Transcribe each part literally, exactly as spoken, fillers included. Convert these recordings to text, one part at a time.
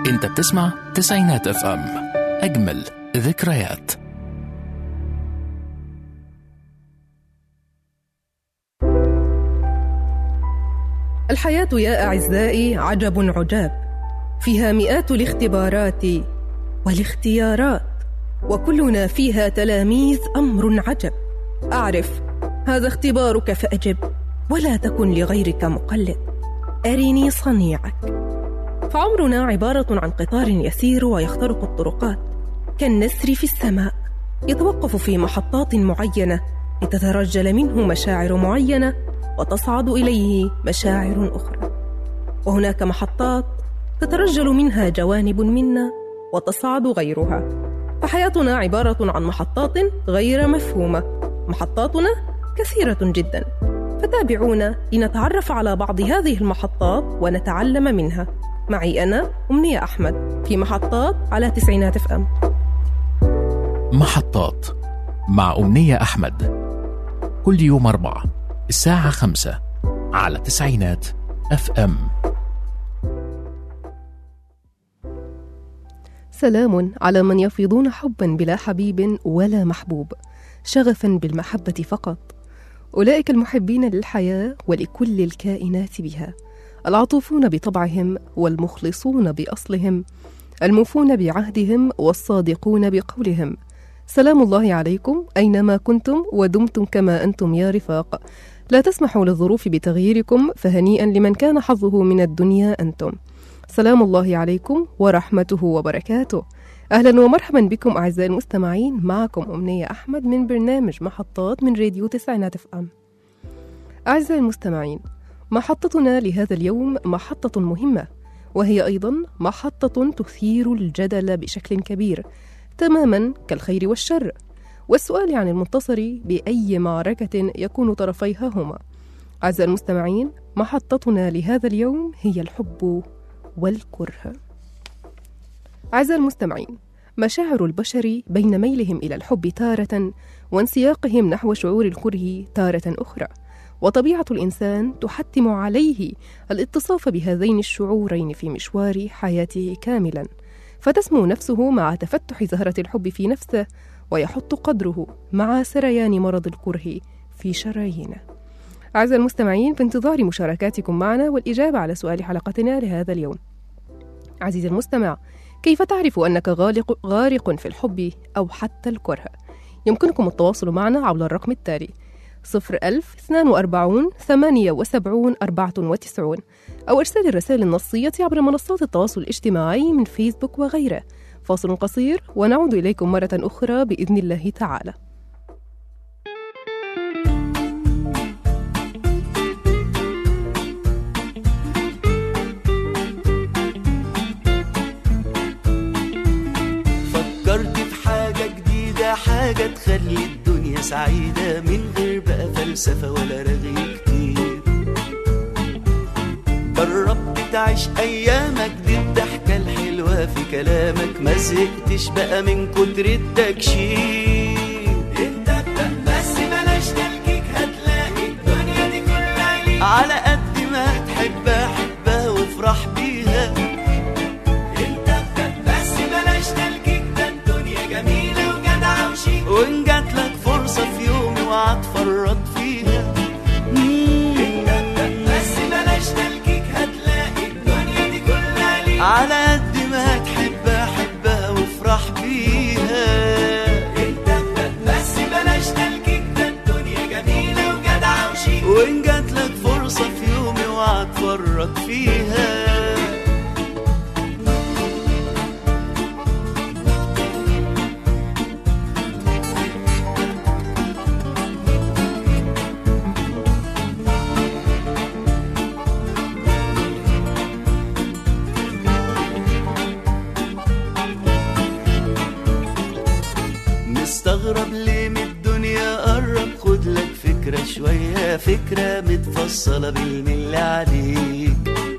انت بتسمع تسعينات اف ام، اجمل ذكريات. الحياة يا أعزائي عجب عجاب، فيها مئات الاختبارات والاختيارات، وكلنا فيها تلاميذ أمر عجب. أعرف هذا اختبارك فأجب، ولا تكن لغيرك مقلد، أرني صنيعك. فعمرنا عبارة عن قطار يسير ويخترق الطرقات كالنسر في السماء، يتوقف في محطات معينة لتترجل منه مشاعر معينة وتصعد إليه مشاعر أخرى، وهناك محطات تترجل منها جوانب منا وتصعد غيرها. فحياتنا عبارة عن محطات غير مفهومة، محطاتنا كثيرة جدا، فتابعونا لنتعرف على بعض هذه المحطات ونتعلم منها. معي أنا أمنية أحمد في محطات على تسعينات اف ام. محطات مع أمنية أحمد، كل يوم أربعة الساعة خمسة على تسعينات اف ام. سلام على من يفيضون حبا بلا حبيب ولا محبوب، شغفا بالمحبة فقط. أولئك المحبين للحياة ولكل الكائنات بها، العطوفون بطبعهم والمخلصون بأصلهم، الموفون بعهدهم والصادقون بقولهم. سلام الله عليكم أينما كنتم ودمتم كما أنتم يا رفاق، لا تسمحوا للظروف بتغييركم، فهنيئا لمن كان حظه من الدنيا أنتم. سلام الله عليكم ورحمته وبركاته. أهلا ومرحبا بكم أعزائي المستمعين، معكم أمنية أحمد من برنامج محطات من راديو تسعينات اف ام. أعزائي المستمعين، محطتنا لهذا اليوم محطة مهمة، وهي أيضا محطة تثير الجدل بشكل كبير تماما كالخير والشر، والسؤال عن المنتصر بأي معركة يكون طرفيها هما. أعزائي المستمعين، محطتنا لهذا اليوم هي الحب والكره. أعزائي المستمعين، مشاعر البشر بين ميلهم إلى الحب تارة وانسياقهم نحو شعور الكره تارة أخرى، وطبيعة الإنسان تحتم عليه الاتصاف بهذين الشعورين في مشوار حياته كاملا، فتسمو نفسه مع تفتح زهرة الحب في نفسه، ويحط قدره مع سريان مرض الكره في شرايينه. أعزائي المستمعين، بانتظار مشاركاتكم معنا والإجابة على سؤال حلقتنا لهذا اليوم. عزيزي المستمع، كيف تعرف أنك غارق, غارق في الحب أو حتى الكره؟ يمكنكم التواصل معنا عبر الرقم التالي صفر ألف اثنان وأربعون ثمانية وسبعون أربعة وتسعون، أو إرسال الرسائل النصية عبر منصات التواصل الاجتماعي من فيسبوك وغيره. فاصل قصير ونعود إليكم مرة أخرى بإذن الله تعالى. فكرت في حاجة جديدة، حاجة تخلي الدنيا سعيدة من غير بقى فلسفة ولا رغي كتير. جربت تعيش أيامك دي الضحكة الحلوة في كلامك، ما زهقتش بقى من كتر التكشير. انت ابدأ بس بلاش تلكيك، هتلاقي الدنيا دي كلها ليك، على قد ما تحبها حبها وافرح بيها. انت ابدأ بس بلاش تلكيك، ده الدنيا جميلة وجدعة وشيك، وإن جاتلك فرصة في يوم اوعى تفرط فيها. على قد ما تحبها حبها وافرح بيها. انت ابدأ بس بلاش تلكيك، ده الدنيا جميلة وجدعة وشيك، وإن جاتلك فرصة في يوم اوعى تفرط فيها. مستغرب ليه من الدنيا؟ قرب خد لك فكرة شوية، فكرة متفصلة بالملي عليك.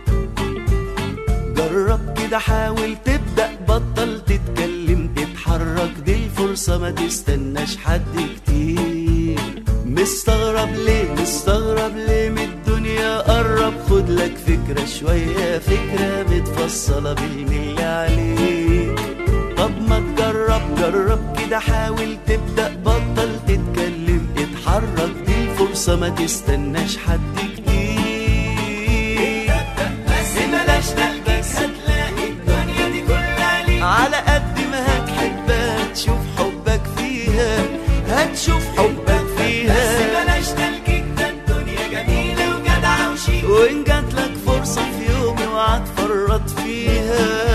جرب كده، حاول تبدأ، بطل تتكلم تتحرك، دي الفرصة ما تستناش حد كتير. مستغرب ليه مستغرب ليه من الدنيا؟ قرب خد خد لك فكرة شوية، فكرة متفصلة بالملي عليك. طب ما تجرب جرب كده، حاول تبدأ، بطل تتكلم اتحرك، دي الفرصة ما تستناش حد كتير. بس بلاش تلبس، هتلاقي الدنيا دي كلها ليك. على قد ما هتحبها تشوف حبك فيها، هتشوف حبك فيها. بس بلاش تلكيك، ده الدنيا جميلة وجدعة وشيك، وإن جاتلك فرصة في يوم اوعى تفرط فيها.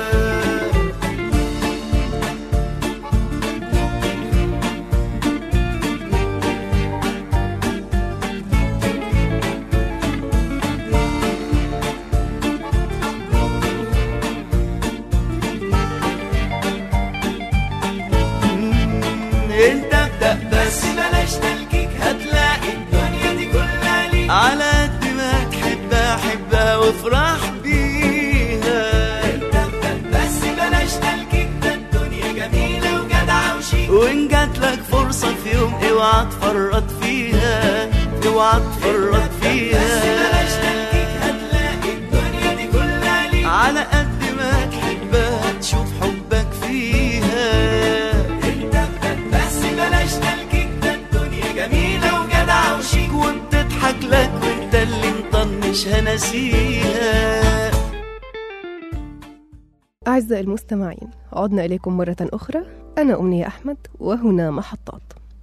انت ابدأ بس بلاش تلكيك، هتلاقي الدنيا دي كلها ليك. على قد ما تحبها حبها وافرح بيها. انت ابدأ بس بلاش تلكيك، ده الدنيا جميلة وجدعة وشيك، وإن جاتلك فرصة في يوم اوعى تفرط فيها، اوعى تفرط فيها. بس بلاش تلكيك، هتلاقي الدنيا دي كلها ليك. على قد ما تحبها تشوف حبك فيها. بلاش تلكيك، ده الدنيا جميلة وجدعة وشيك، وبتضحك لك وانت اللي مطنش هنسيها. أعزائي المستمعين، عدنا إليكم مرة أخرى. أنا أمنية أحمد، وهنا محطات.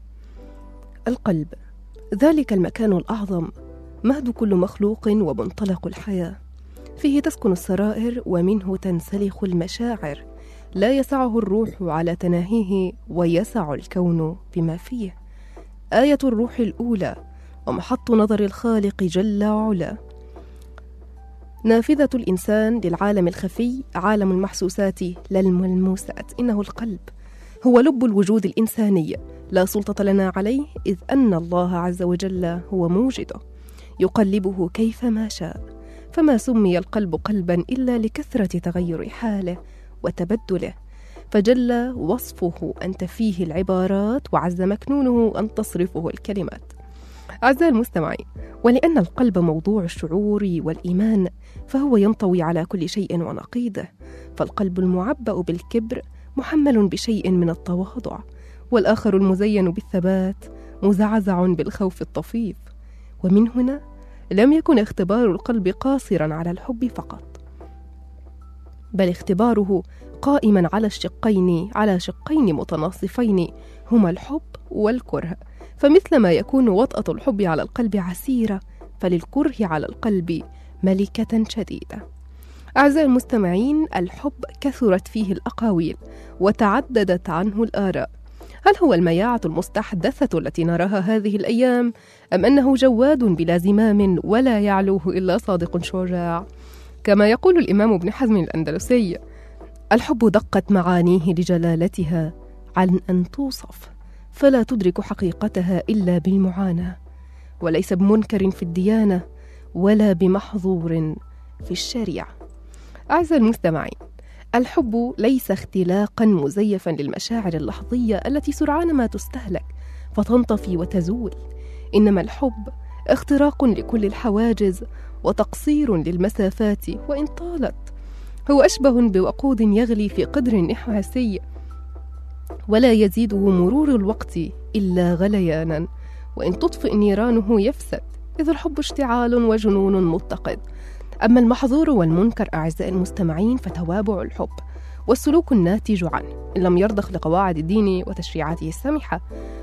القلب ذلك المكان الأعظم، مهد كل مخلوق ومنطلق الحياة، فيه تسكن السرائر ومنه تنسلخ المشاعر، لا يسعه الروح على تناهيه ويسع الكون بما فيه. آية الروح الأولى ومحط نظر الخالق جل وعلا. نافذة الإنسان للعالم الخفي، عالم المحسوسات لا الملموسات. إنه القلب هو لب الوجود الإنساني، لا سلطة لنا عليه، إذ أن الله عز وجل هو موجده يقلبه كيفما شاء. فما سمي القلب قلبا إلا لكثرة تغير حاله وتبدله، فجل وصفه أن تفيه العبارات، وعز مكنونه أن تصرفه الكلمات. أعزائي المستمعين، ولأن القلب موضوع الشعور والإيمان، فهو ينطوي على كل شيء ونقيضه. فالقلب المعبأ بالكبر محمل بشيء من التواضع، والآخر المزين بالثبات مزعزع بالخوف الطفيف. ومن هنا لم يكن اختبار القلب قاصرا على الحب فقط، بل اختباره قائما على الشقين على شقين متناصفين، هما الحب والكره. فمثلما يكون وطأة الحب على القلب عسيرة، فللكره على القلب ملكة شديدة. أعزائي المستمعين، الحب كثرت فيه الأقاويل وتعددت عنه الآراء. هل هو المياعة المستحدثة التي نراها هذه الأيام، أم أنه جواد بلا زمام ولا يعلوه إلا صادق شجاع؟ كما يقول الإمام ابن حزم الأندلسي: الحب دقت معانيه لجلالتها عن أن توصف، فلا تدرك حقيقتها إلا بالمعاناة، وليس بمنكر في الديانة ولا بمحظور في الشريعة. أعزائي المستمعين، الحب ليس اختلاقا مزيفا للمشاعر اللحظية التي سرعان ما تستهلك فتنطفي وتزول، إنما الحب اختراق لكل الحواجز وتقصير للمسافات وإن طالت. هو أشبه بوقود يغلي في قدر نحاسي، ولا يزيده مرور الوقت إلا غليانا، وإن تطفئ نيرانه يفسد، إذ الحب اشتعال وجنون متقد. أما المحظور والمنكر أعزائي المستمعين فتوابع الحب والسلوك الناتج عنه، إن لم يرضخ لقواعد الدين وتشريعاته السامحة.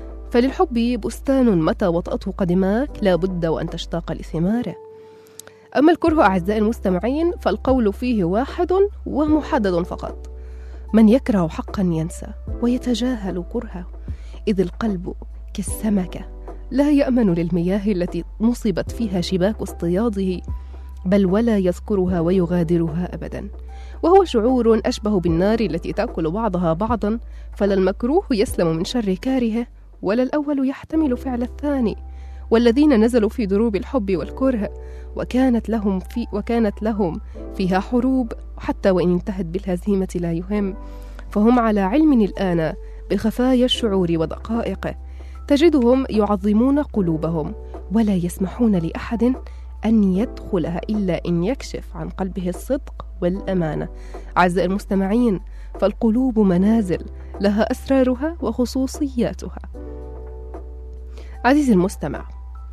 فللحب بستان متى وطأته قدماك لا بد وأن تشتاق لثماره. أما الكره أعزائي المستمعين فالقول فيه واحد ومحدد فقط: من يكره حقا ينسى ويتجاهل كرهه، إذ القلب كالسمكة لا يأمن للمياه التي نصبت فيها شباك اصطياده، بل ولا يذكرها ويغادرها أبدا. وهو شعور أشبه بالنار التي تأكل بعضها بعضا، فلا المكروه يسلم من شر كاره، ولا الأول يحتمل فعل الثاني. والذين نزلوا في دروب الحب والكره وكانت لهم في وكانت لهم فيها حروب، حتى وإن انتهت بالهزيمة لا يهم، فهم على علم الآن بخفايا الشعور ودقائقه. تجدهم يعظمون قلوبهم ولا يسمحون لأحد أن يدخلها إلا إن يكشف عن قلبه الصدق والأمانة. أعزائي المستمعين، فالقلوب منازل لها أسرارها وخصوصياتها. عزيزي المستمع،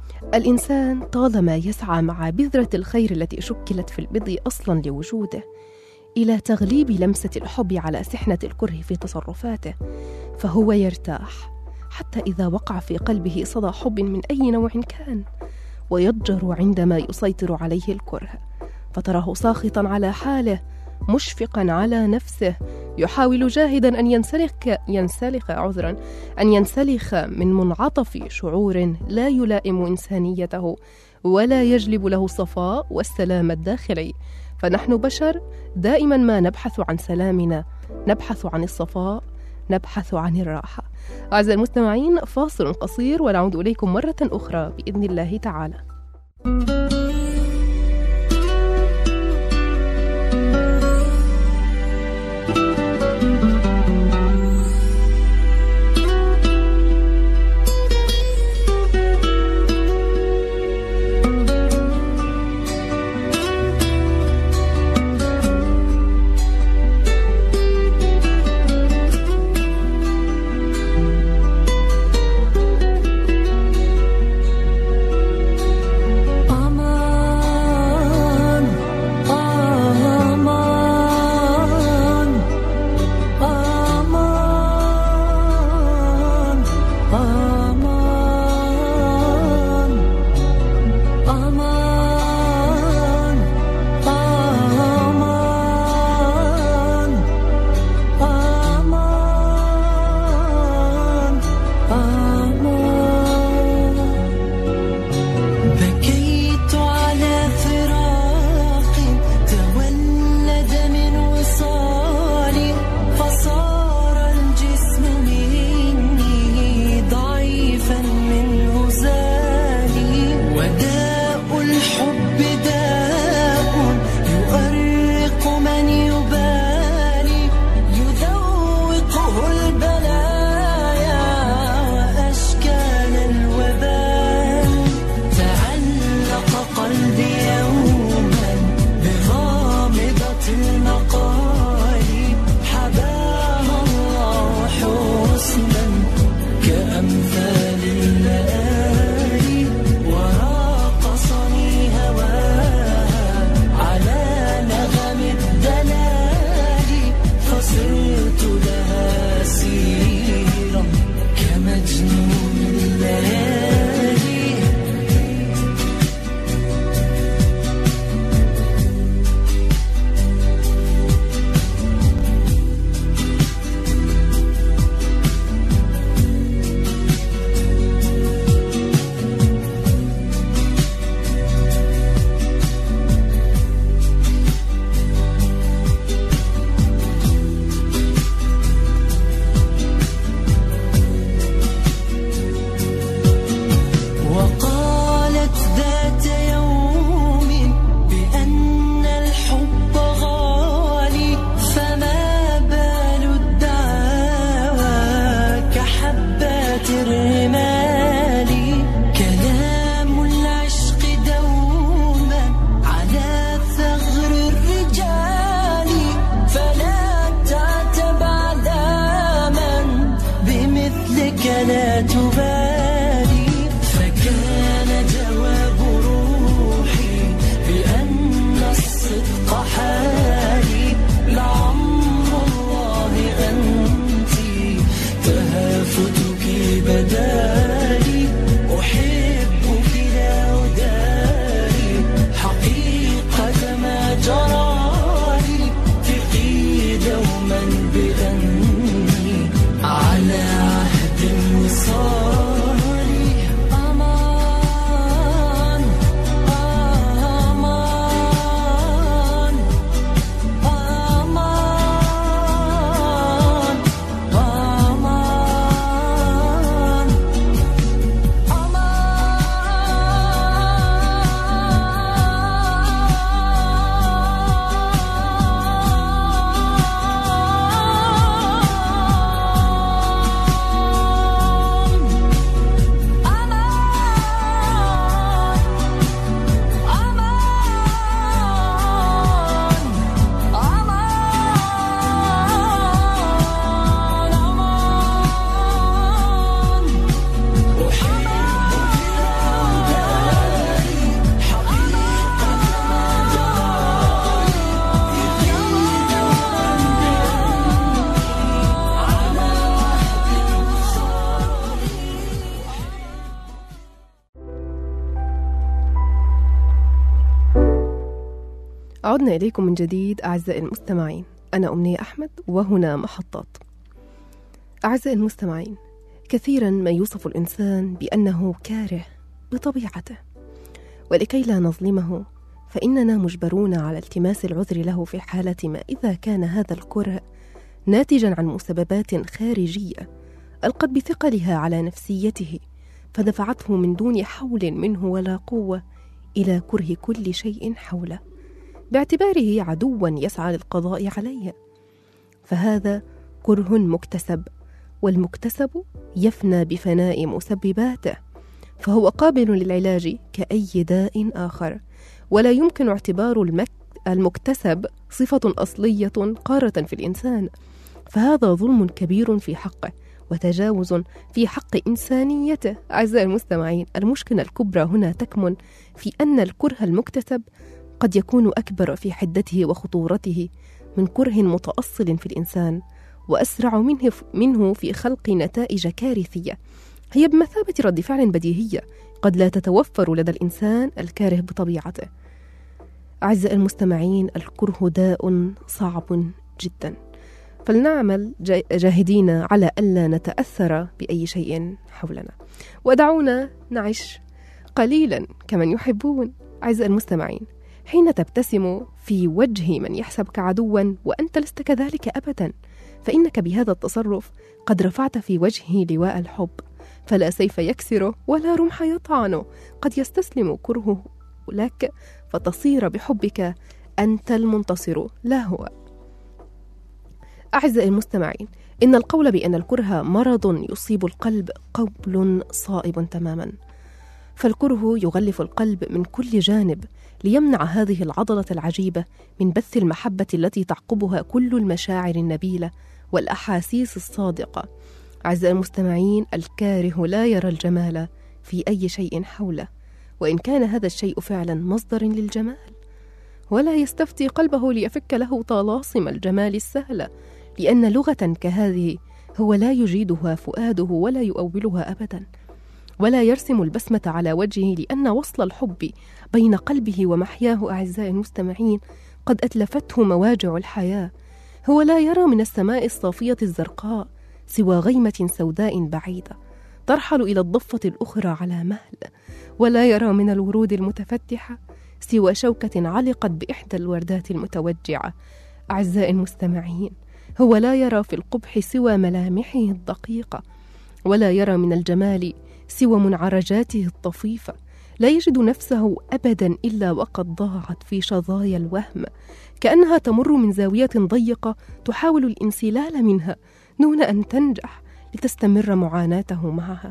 الإنسان طالما يسعى مع بذرة الخير التي شكلت في البضع أصلا لوجوده إلى تغليب لمسة الحب على سحنة الكره في تصرفاته، فهو يرتاح حتى إذا وقع في قلبه صدى حب من أي نوع كان، ويضجر عندما يسيطر عليه الكره، فتراه ساخطا على حاله مشفقا على نفسه، يحاول جاهدا أن ينسلخ ينسلخ عذرا أن ينسلخ من منعطف شعور لا يلائم إنسانيته ولا يجلب له الصفاء والسلام الداخلي. فنحن بشر دائما ما نبحث عن سلامنا، نبحث عن الصفاء، نبحث عن الراحة. أعزائي المستمعين، فاصل قصير ونعود إليكم مرة أخرى بإذن الله تعالى. كأمثال الليالي ورقصني هواك عدنا إليكم من جديد أعزائي المستمعين، أنا أمنية أحمد وهنا محطات. أعزائي المستمعين، كثيرا ما يوصف الإنسان بأنه كاره بطبيعته، ولكي لا نظلمه فإننا مجبرون على التماس العذر له في حالة ما إذا كان هذا الكره ناتجا عن مسببات خارجية ألقت بثقلها على نفسيته فدفعته من دون حول منه ولا قوة إلى كره كل شيء حوله باعتباره عدوا يسعى للقضاء عليه، فهذا كره مكتسب، والمكتسب يفنى بفناء مسبباته، فهو قابل للعلاج كأي داء آخر، ولا يمكن اعتبار المكتسب صفة أصلية قارة في الإنسان، فهذا ظلم كبير في حقه وتجاوز في حق إنسانيته. أعزائي المستمعين، المشكلة الكبرى هنا تكمن في أن الكره المكتسب قد يكون أكبر في حدته وخطورته من كره متأصل في الإنسان، وأسرع منه منه في خلق نتائج كارثية هي بمثابة رد فعل بديهية قد لا تتوفر لدى الإنسان الكاره بطبيعته. أعزائي المستمعين، الكره داء صعب جدا، فلنعمل جاهدين على ألا نتأثر بأي شيء حولنا، ودعونا نعيش قليلا كمن يحبون. أعزائي المستمعين، حين تبتسم في وجه من يحسبك عدوا وأنت لست كذلك أبدا، فإنك بهذا التصرف قد رفعت في وجهه لواء الحب، فلا سيف يكسره ولا رمح يطعنه، قد يستسلم كرهه لك فتصير بحبك أنت المنتصر لا هو. أعزائي المستمعين، إن القول بأن الكره مرض يصيب القلب قول صائب تماما، فالكره يغلف القلب من كل جانب ليمنع هذه العضلة العجيبة من بث المحبة التي تعقبها كل المشاعر النبيلة والأحاسيس الصادقة. أعزائي المستمعين، الكاره لا يرى الجمال في أي شيء حوله، وإن كان هذا الشيء فعلا مصدر للجمال، ولا يستفتي قلبه ليفك له طلاسم الجمال السهلة، لأن لغة كهذه هو لا يجيدها فؤاده ولا يؤولها أبدا، ولا يرسم البسمة على وجهه، لأن وصل الحب بين قلبه ومحياه أعزائي المستمعين قد أتلفته مواجع الحياة. هو لا يرى من السماء الصافية الزرقاء سوى غيمة سوداء بعيدة ترحل إلى الضفة الأخرى على مهل، ولا يرى من الورود المتفتحة سوى شوكة علقت بإحدى الوردات المتوجعة. أعزائي المستمعين، هو لا يرى في القبح سوى ملامحه الدقيقة، ولا يرى من الجمال سوى منعرجاته الطفيفة، لا يجد نفسه أبدا إلا وقد ضاعت في شظايا الوهم، كأنها تمر من زاوية ضيقة تحاول الانسلال منها دون أن تنجح لتستمر معاناته معها.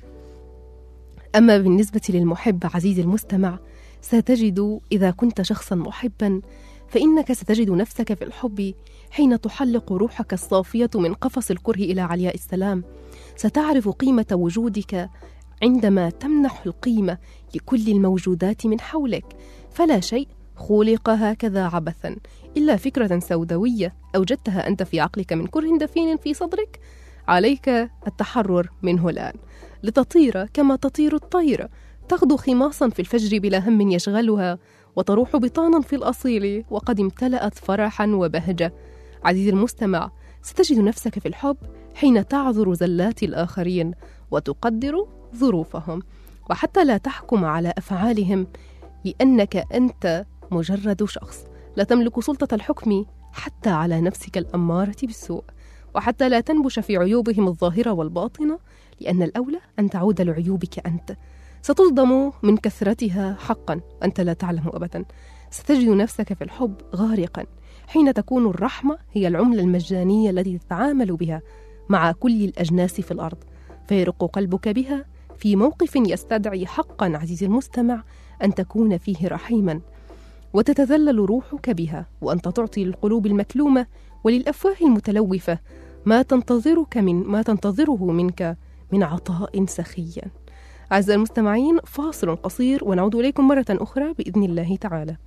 أما بالنسبة للمحب عزيزي المستمع، ستجد إذا كنت شخصا محبا فإنك ستجد نفسك في الحب حين تحلق روحك الصافية من قفص الكره إلى علياء السلام، ستعرف قيمة وجودك عندما تمنح القيمة لكل الموجودات من حولك، فلا شيء خلق هكذا عبثا إلا فكرة سوداوية أوجدتها أنت في عقلك من كره دفين في صدرك، عليك التحرر منه الآن لتطير كما تطير الطير، تغدو خماصا في الفجر بلا هم يشغلها، وتروح بطانا في الأصيل وقد امتلأت فرحا وبهجة. عزيزي المستمع، ستجد نفسك في الحب حين تعذر زلات الآخرين وتقدر ظروفهم، وحتى لا تحكم على أفعالهم، لأنك أنت مجرد شخص لا تملك سلطة الحكم حتى على نفسك الأمارة بالسوء، وحتى لا تنبش في عيوبهم الظاهرة والباطنة، لأن الأولى أن تعود لعيوبك أنت، ستصدم من كثرتها حقا، أنت لا تعلم أبدا. ستجد نفسك في الحب غارقا حين تكون الرحمة هي العملة المجانية التي تتعامل بها مع كل الأجناس في الأرض، فيرق قلبك بها في موقف يستدعي حقا عزيزي المستمع أن تكون فيه رحيما، وتتذلل روحك بها، وأنت تعطي للقلوب المكلومة وللأفواه المتلوفة ما تنتظرك من ما تنتظره منك من عطاء سخي. أعزائي المستمعين، فاصل قصير ونعود إليكم مرة أخرى بإذن الله تعالى.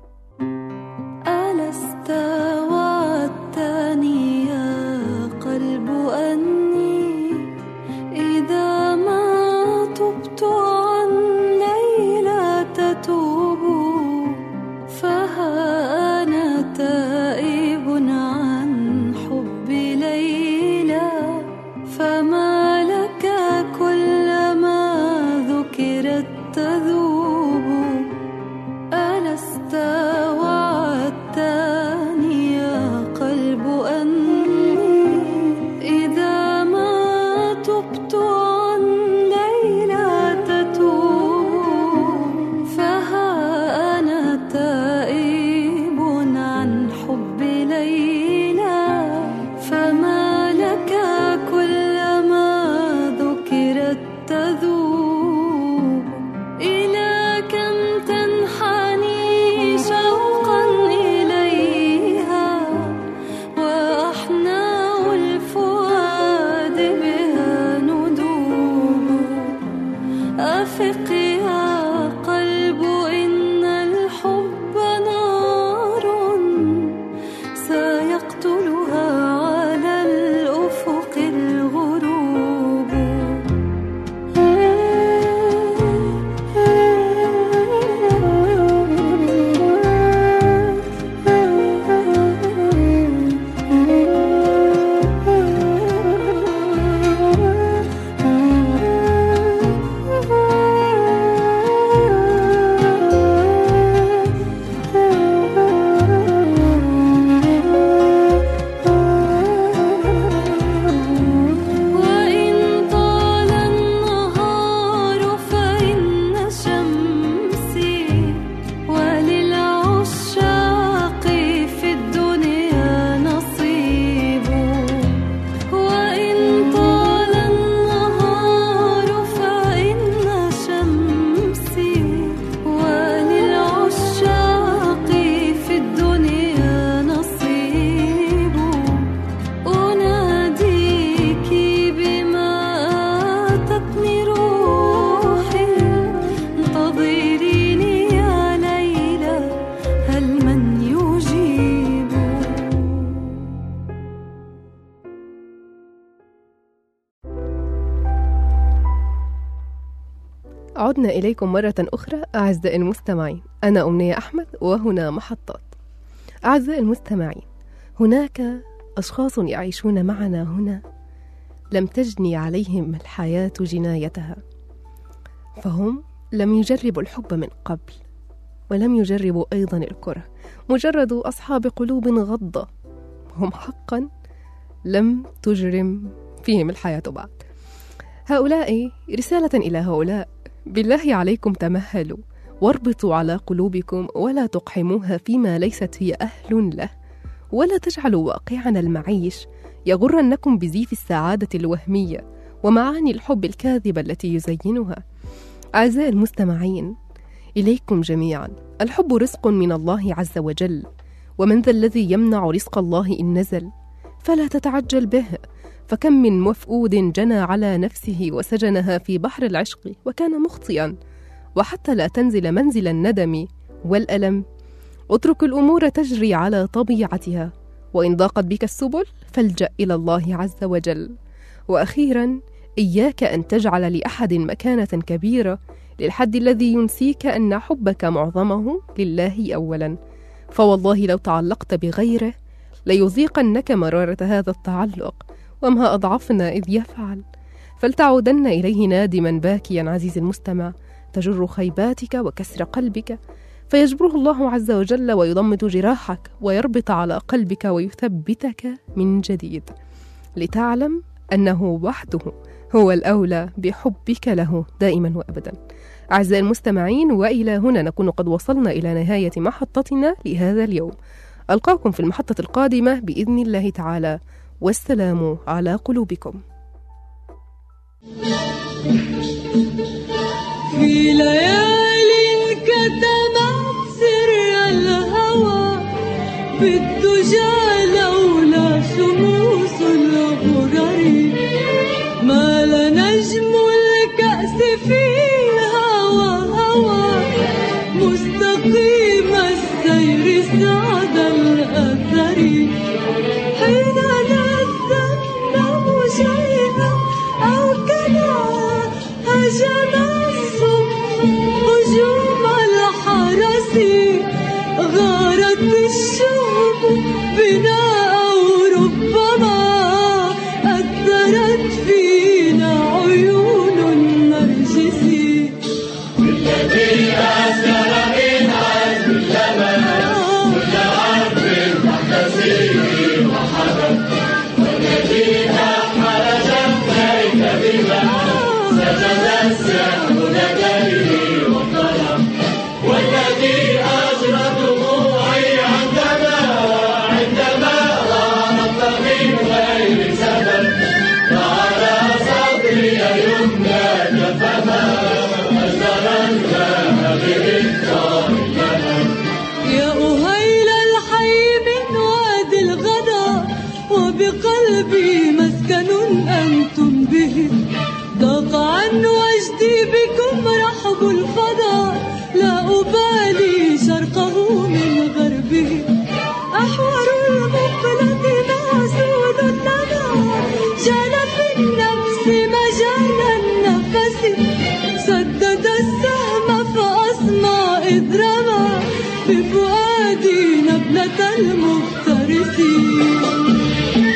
ألست وعدتني يا قلب أني إذا ما تبت عن ليلى تتوب، فها لست وعدتني يا قلب أني إذا ما تبت عن ليلى تتوب، فها أنا تائب عن حب ليلى، فما لك كلما ذكرت تذوب، إلى كم تنحني شوقا إليها، وأحناء الفؤاد بها ندوب. أفق يا قلب إن الحب نار سيقتلها على الأفق الغروب. وإن طال النهار فإن شمسي وللعشاق في الدنيا نصيب. وإن طال النهار فإن شمسي وللعشاق في الدنيا نصيب. أناديك بما آتتني روحي، انتظريني يا ليلى هل من يجيب. عدنا إليكم مرة أخرى أعزائي المستمعين، أنا أمنية أحمد وهنا محطات. أعزائي المستمعين، هناك أشخاص يعيشون معنا هنا لم تجني عليهم الحياة جنايتها، فهم لم يجربوا الحب من قبل ولم يجربوا أيضا الكره، مجرد أصحاب قلوب غضة، هم حقا لم تجرم فيهم الحياة بعد. هؤلاء رسالة إلى هؤلاء: بالله عليكم تمهلوا واربطوا على قلوبكم ولا تقحموها فيما ليست هي أهل له، ولا تجعلوا واقعنا المعيش يغرنكم بزيف السعادة الوهمية ومعاني الحب الكاذبة التي يزينها. أعزائي المستمعين، إليكم جميعا، الحب رزق من الله عز وجل، ومن ذا الذي يمنع رزق الله إن نزل؟ فلا تتعجل به، فكم من مفقود جنى على نفسه وسجنها في بحر العشق وكان مخطئا، وحتى لا تنزل منزل الندم والألم اترك الأمور تجري على طبيعتها، وإن ضاقت بك السبل فالجأ إلى الله عز وجل. وأخيرا، إياك أن تجعل لأحد مكانة كبيرة للحد الذي ينسيك أن حبك معظمه لله أولا، فوالله لو تعلقت بغيره ليذيقنك مرارة هذا التعلق، وما أضعفنا إذ يفعل. فلتعودن إليه نادما باكيا عزيزي المستمع، تجر خيباتك وكسر قلبك، فيجبره الله عز وجل ويضمد جراحك ويربط على قلبك ويثبتك من جديد، لتعلم أنه وحده هو الأولى بحبك له دائما وأبدا. أعزائي المستمعين، وإلى هنا نكون قد وصلنا إلى نهاية محطتنا لهذا اليوم. ألقاكم في المحطة القادمة بإذن الله تعالى، والسلام على قلوبكم. في ليالي كتمت سر الهوى بالدجى لولا شموس الغرر، مال نجم الكأس في الهوى هوى مستقيم السير سعد الأثر، حين نذنب شيئا أو كما هجم الصبح هجوم الحرس، غارت الشوق بنا فؤادي نبلة المفترسين.